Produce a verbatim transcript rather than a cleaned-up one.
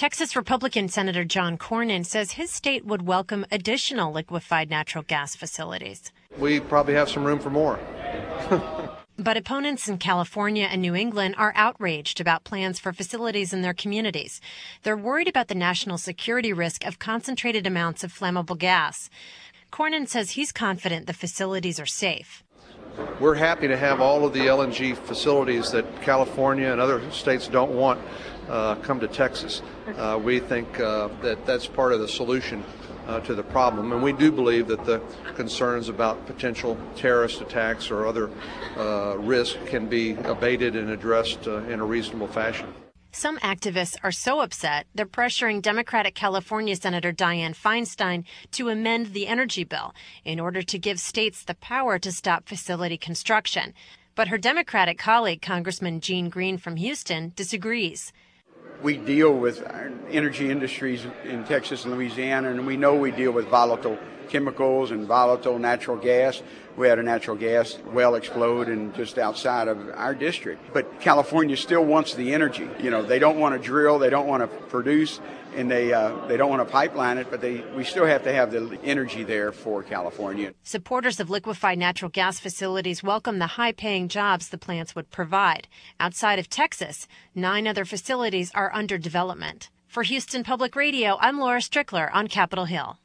Texas Republican Senator John Cornyn says his state would welcome additional liquefied natural gas facilities. We probably have some room for more. But opponents in California and New England are outraged about plans for facilities in their communities. They're worried about the national security risk of concentrated amounts of flammable gas. Cornyn says he's confident the facilities are safe. We're happy to have all of the L N G facilities that California and other states don't want uh, come to Texas. Uh, we think uh, that that's part of the solution uh, to the problem. And we do believe that the concerns about potential terrorist attacks or other uh, risks can be abated and addressed uh, in a reasonable fashion. Some activists are so upset, they're pressuring Democratic California Senator Dianne Feinstein to amend the energy bill in order to give states the power to stop facility construction. But her Democratic colleague, Congressman Gene Green from Houston, disagrees. We deal with energy industries in Texas and Louisiana, and we know we deal with volatile chemicals and volatile natural gas. We had a natural gas well explode in just outside of our district. But California still wants the energy. You know, they don't want to drill, they don't want to produce, and they uh, they don't want to pipeline it, but they we still have to have the energy there for California. Supporters of liquefied natural gas facilities welcome the high-paying jobs the plants would provide. Outside of Texas, nine other facilities are under development. For Houston Public Radio, I'm Laura Strickler on Capitol Hill.